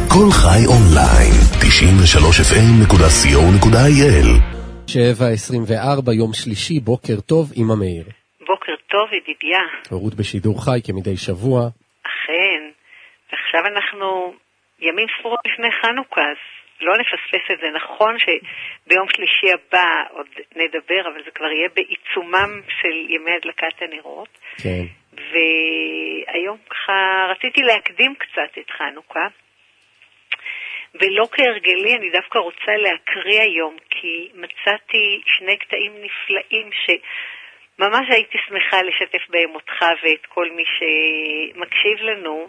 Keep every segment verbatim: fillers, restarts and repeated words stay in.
כל חי אונליין, תשעים ושלוש אף אם נקודה סי או נקודה איי אל. שבע עשרים וארבע, יום שלישי, בוקר טוב, אמא מאיר. בוקר טוב, ידידיה. הורות בשידור חי כמדי שבוע. אכן, ועכשיו אנחנו ימים ספורות לפני חנוכה, אז לא נפספס את זה. נכון שביום שלישי הבא עוד נדבר, אבל זה כבר יהיה בעיצומם של ימי הדלקת הנרות. כן. והיום ככה רציתי להקדים קצת את חנוכה, ולא כהרגלי, אני דווקא רוצה להקריא היום, כי מצאתי שני קטעים נפלאים שממש הייתי שמחה לשתף בהם אותך ואת כל מי שמקשיב לנו.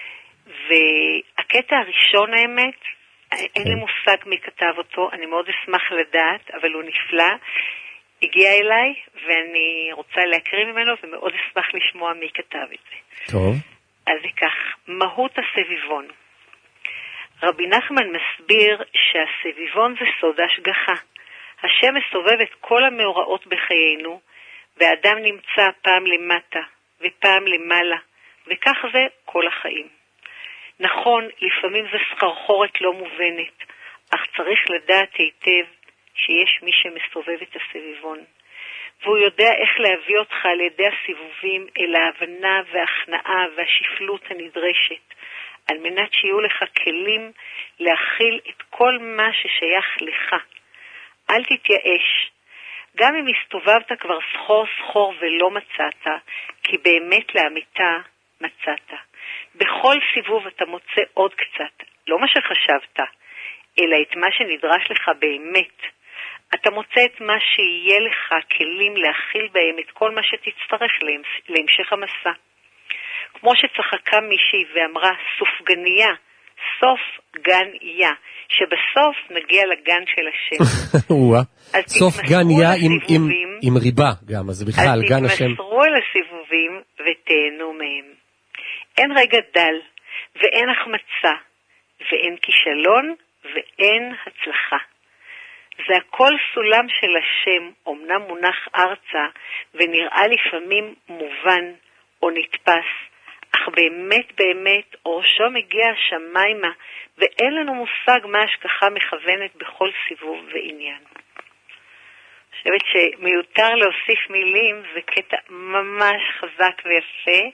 והקטע הראשון, האמת, אין לי מושג מי כתב אותו, אני מאוד אשמח לדעת, אבל הוא נפלא. הגיע אליי, ואני רוצה להקריא ממנו, ומאוד אשמח לשמוע מי כתב את זה. טוב. אז זה כך, מהות הסביבון. רבי נחמן מסביר שהסביבון זה סוד השגחה. השם מסובב את כל המאורעות בחיינו, והאדם נמצא פעם למטה ופעם למעלה, וכך זה כל החיים. נכון, לפעמים זה סחרחורת לא מובנת, אך צריך לדעת היטב שיש מי שמסובב את הסביבון, והוא יודע איך להביא אותך על ידי הסיבובים אל ההבנה וההכנעה והשפלות הנדרשת, על מנת שיהיו לך כלים להכיל את כל מה ששייך לך. אל תתייאש. גם אם הסתובבת כבר סחור סחור ולא מצאת, כי באמת לאמיתה מצאת. בכל סיבוב אתה מוצא עוד קצת, לא מה שחשבת, אלא את מה שנדרש לך באמת. אתה מוצא את מה שיהיה לך כלים להכיל בהם את כל מה שתצטרך להמשך המסע. כמו שצחקה מישהי ואמרה, סופגניה, סוף גן יה, שבסוף נגיע לגן של השם. סוף גן יה עם, עם, עם ריבה גם, אז בכלל גן השם. אז תתמסרו אל הסיבובים ותהנו מהם. אין רגע דל, ואין החמצה, ואין כישלון, ואין הצלחה. זה הכל סולם של השם, אומנם מונח ארצה, ונראה לפעמים מובן או נתפס, אך באמת באמת ראשו מגיע השמיימה, ואין לנו מושג מה השכחה מכוונת בכל סיבוב ועניין. אני חושבת שמיותר להוסיף מילים, זה קטע ממש חזק ויפה.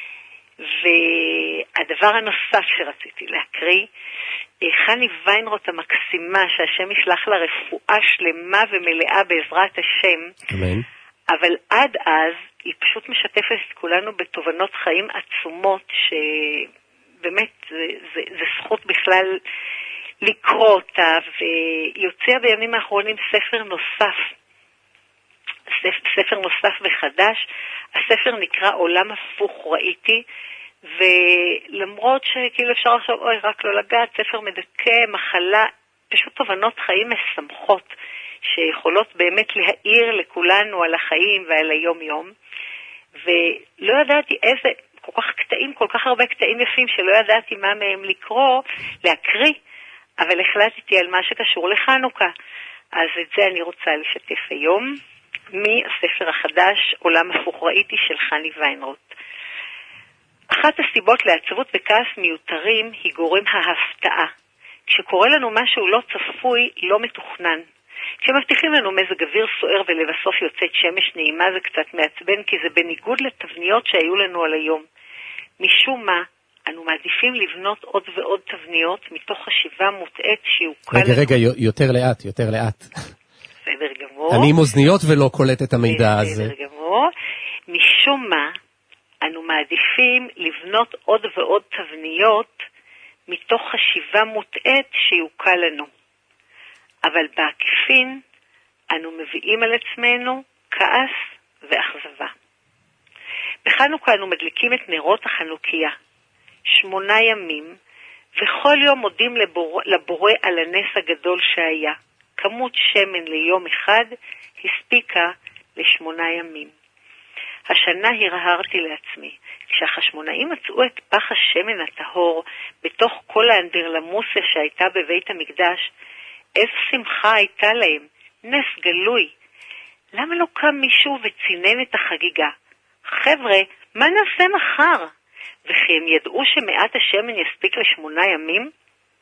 והדבר הנוסף שרציתי להקריא, חני ויינרוט המקסימה, שהשם ישלח לה רפואה שלמה ומלאה בעזרת השם, אמן. אבל עד אז היא פשוט משתפת את כולנו בתובנות חיים עצומות, שבאמת זה, זה, זה זכות בכלל לקרוא אותה, והיא הוציאה בימים האחרונים ספר נוסף, ספר נוסף וחדש. הספר נקרא עולם הפוך ראיתי, ולמרות שכאילו אפשר לחשוב, אוי, רק לא לגעת, ספר מדכא, מחלה, פשוט תובנות חיים משמחות, שיכולות באמת להעיר לכולנו על החיים ועל היום יום, ולא ידעתי איזה, כל כך קטעים, כל כך הרבה קטעים יפים, שלא ידעתי מה מהם לקרוא, להקריא, אבל החלטתי על מה שקשור לחנוכה. אז את זה אני רוצה לשתף היום, מהספר החדש, עולם הפוך ראיתי של חני ויינרוט. אחת הסיבות לעצבות וכעס מיותרים היא גורם ההפתעה. כשקורה לנו משהו לא צפוי, לא מתוכנן. כשמבטיחים לנו מזג אוויר סוער ולבסוף יוצאת שמש נעימה, זה קצת מעצבן, כי זה בניגוד לתבניות שהיו לנו על היום. משום מה, אנו מעדיפים לבנות עוד ועוד תבניות מתוך חשיבה מוטעת שיוקל... רגע, רגע, יותר לאט, יותר לאט. בסדר גמור. אני עם אוזניות ולא קולט את המידע הזה. בסדר גמור. משום מה, אנו מעדיפים לבנות עוד ועוד תבניות מתוך חשיבה מוטעת שיוקל לנו. אבל בעקיפין, אנו מביאים על עצמנו כעס ואכזבה. בחנוכה אנו מדליקים את נרות החנוכיה, שמונה ימים, וכל יום מודים לבורא, לבורא על הנס הגדול שהיה. כמות שמן ליום אחד הספיקה לשמונה ימים. השנה הרהרתי לעצמי, כשהחשמונאים מצאו את פח השמן הטהור בתוך כל האנדרלמוסיה שהייתה בבית המקדש, איזו שמחה הייתה להם, נס גלוי. למה לא קם מישהו וצינן את החגיגה? חבר'ה, מה נעשה מחר? וכי הם ידעו שמעט השמן יספיק לשמונה ימים?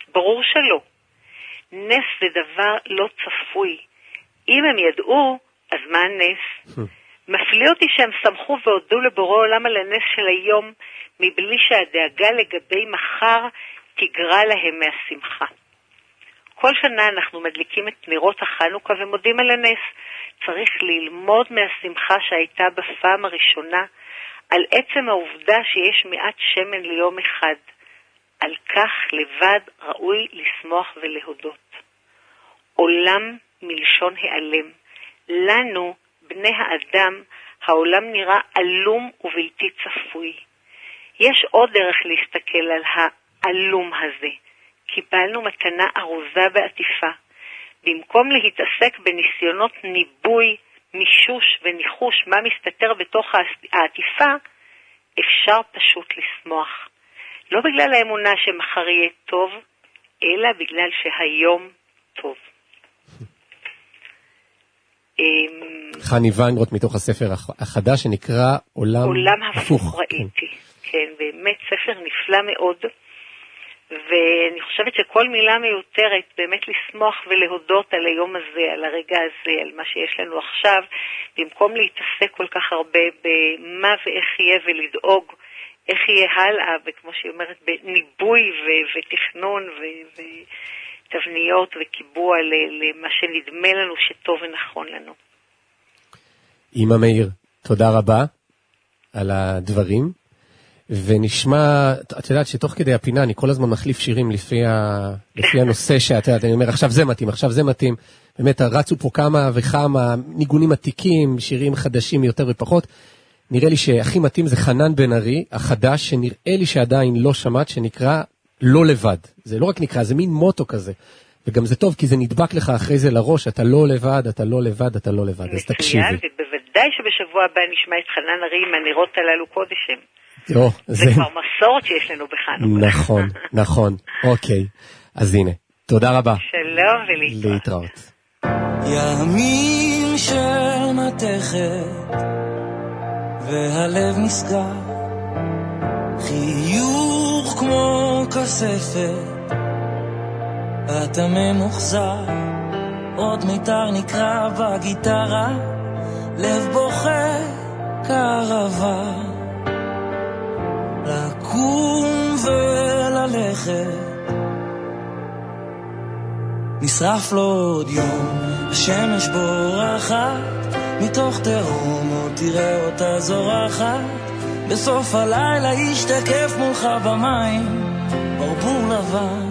ברור שלא. נס זה דבר לא צפוי. אם הם ידעו, אז מה הנס? מפליא אותי שהם שמחו והודו לבורא עולם על הנס של היום, מבלי שהדאגה לגבי מחר תגרע להם מהשמחה. כל שנה אנחנו מדליקים את נרות החנוכה ומודים על הנס. צריך ללמוד מהשמחה שהייתה בפעם הראשונה, על עצם העובדה שיש מעט שמן ליום אחד. על כך לבד ראוי לשמוח ולהודות. עולם מלשון העלם. לנו, בני האדם, העולם נראה עלום ובלתי צפוי. יש עוד דרך להסתכל על העלום הזה. קיבלנו מתנה ארוזה בעטיפה. במקום להתעסק בניסיונות ניבוי, מישוש וניחוש מה מסתתר בתוך העטיפה, אפשר פשוט לשמוח. לא בגלל האמונה שמחר יהיה טוב, אלא בגלל שהיום טוב. חני ויינרוט מתוך הספר החדש שנקרא עולם, עולם הפוך ראיתי. כן. כן, באמת ספר נפלא מאוד. ואני חושבת שכל מילה מיותרת באמת לשמוח ולהודות על היום הזה, על הרגע הזה, על מה שיש לנו עכשיו, במקום להתעסק כל כך הרבה במה ואיך יהיה ולדאוג איך יהיה הלאה, וכמו שהיא אומרת, בניבוי ו- ותכנון ו- ותבניות וקיבוע למה שנדמה לנו שטוב ונכון לנו. אמא מאיר, תודה רבה על הדברים. ונשמע, את יודעת שתוך כדי הפינה אני כל הזמן מחליף שירים לפי, ה, לפי הנושא שאת יודעת, אני אומר עכשיו זה מתאים, עכשיו זה מתאים, באמת רצו פה כמה וכמה ניגונים עתיקים, שירים חדשים יותר ופחות, נראה לי שהכי מתאים זה חנן בן ארי, החדש, שנראה לי שעדיין לא שמעת, שנקרא לא לבד, זה לא רק נקרא, זה מין מוטו כזה, וגם זה טוב כי זה נדבק לך אחרי זה לראש, אתה לא לבד, אתה לא לבד, אתה לא לבד, אז תקשיבי. מצוין, ובוודאי שבשבוע הבא נשמע את חנן ארי עם הנרות הללו קודשם. או, זה, זה כבר מסורת שיש לנו בחנוכה. נכון, נכון. אוקיי. אז הנה, תודה רבה. שלום ולהתראות. להתראות. ימים של מתכת והלב נסגר, חיוך כמו כספת, אתה ממוחזר, עוד מיתר נקרא בגיטרה, לב בוכה קרבה, לקום וללכת, נשרף לו עוד יום, השמש בורחת, מתוך תהום עוד תראה אותה זורחת, בסוף הלילה ישתקף מולך במים, ברבור לבן.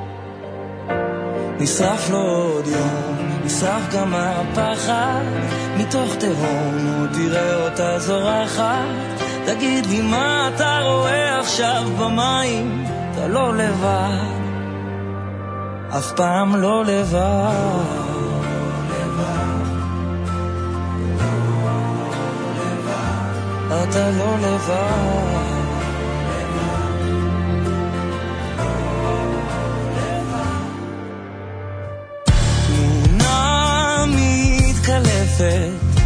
נשרף לו עוד יום, נשרף גם הפחד, מתוך תהום עוד תראה אותה זורחת, תגיד לי מה אתה רואה עכשיו במים, אתה לא לבד, אף פעם לא לבד. אתה לא לבד, תמונה מתקלפת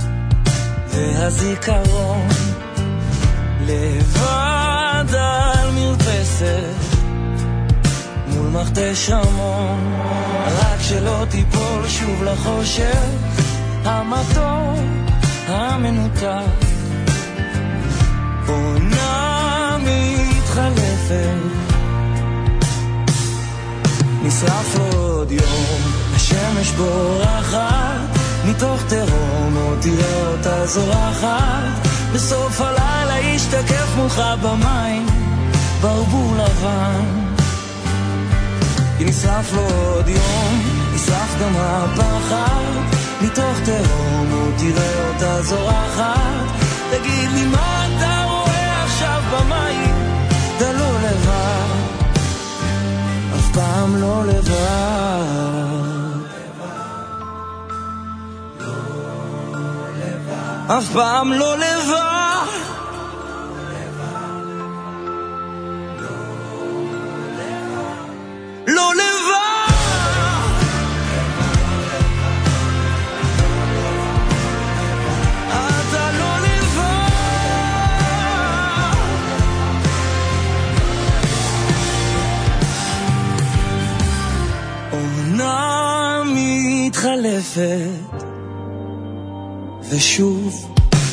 והזיכרון לבד על מרפסת מול מכתש המון, רק שלא תיפול שוב לחושך המתוק המנותק, עונה מתחלפת, נשרף עוד יום, השמש בורחת, מתוך תהום עוד תראה אותה זורחת, בסוף הלילה ישתקף מולך במים, ברבור לבן. כי נשרף לו עוד יום, נשרף גם הפחד, מתוך תהום עוד תראה אותה זורחת, תגיד לי מה אתה רואה עכשיו במים, אתה לא לבד, אף פעם לא לבד, אף פעם לא לבד, לא לבד. מתחלפת ושוב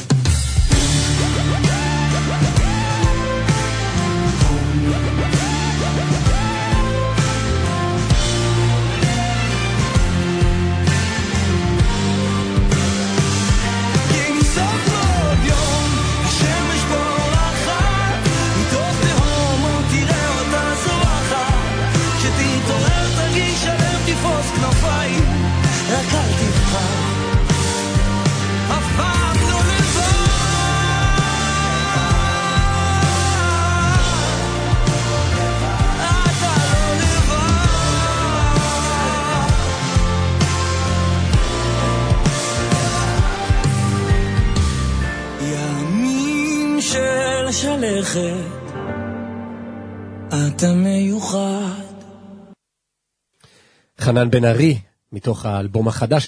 שלכת, אתה מיוחד. חנן בן ארי, מתוך האלבום החדש